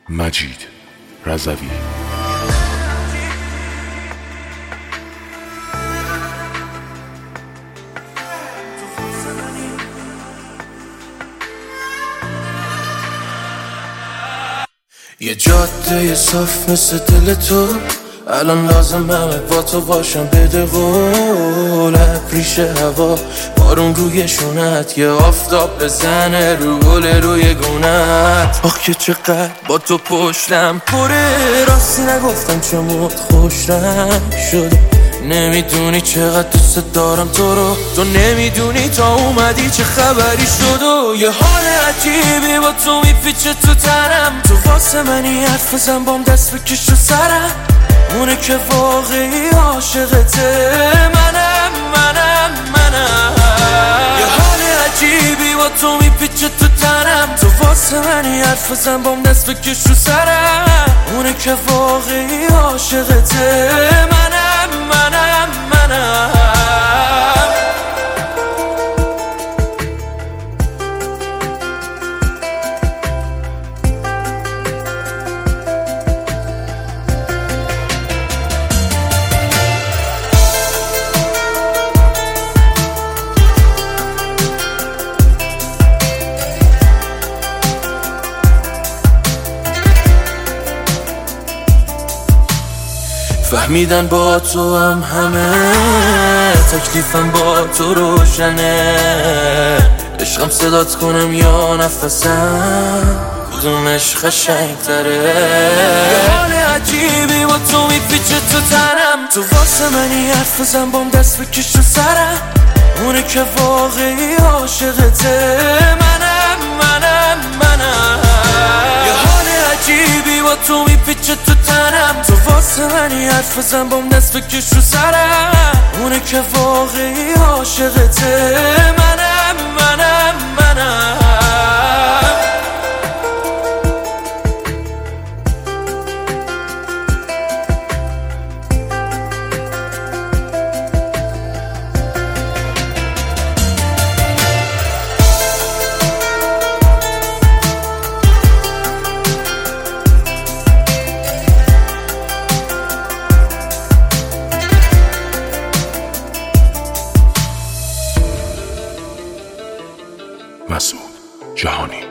مجید رضوی. یه جاده صاف مثل دل تو، الان لازمه با تو باشم. بده قول ریش هوا، بارون روی شونت، یه آفتاب بزنه رو گل روی گونت. آخ که چقدر با تو پشتم پره، راستی نگفتم چه خوشم شده. نمیدونی چقدر دوست دارم تو رو، تو نمیدونی تا اومدی چه خبری شد. و یه حال عجیبی با تو میپیچه تو تنم، تو واسه منی حرف بزن بام دست بکش رو سرم. اونه که واقعی عاشقته، منم. یه حال عجیبی با تو میپیچه تو تنم، تو واسه منی حرف بزن بام دست بکش رو سرم. اونه که واقعی عاشقته، منم. فهمیدن با تو هم همه، تکلیفم با تو روشنه. عشقم صدات کنم یا نفسم، کدومش قشنگ‌تره. یه حال عجیبی با تو میپیچه تو تنم، تو واسه منی حرف بزن بام دست بکش رو سرم. اونه که واقعی عاشقته، منم. یه حال عجیبی با تو میپیچه تو تنم، تو واسه منی حرف بزن بام دست بکش رو سرم. اونه که واقعی عاشقته، منم. مسعود جهانی.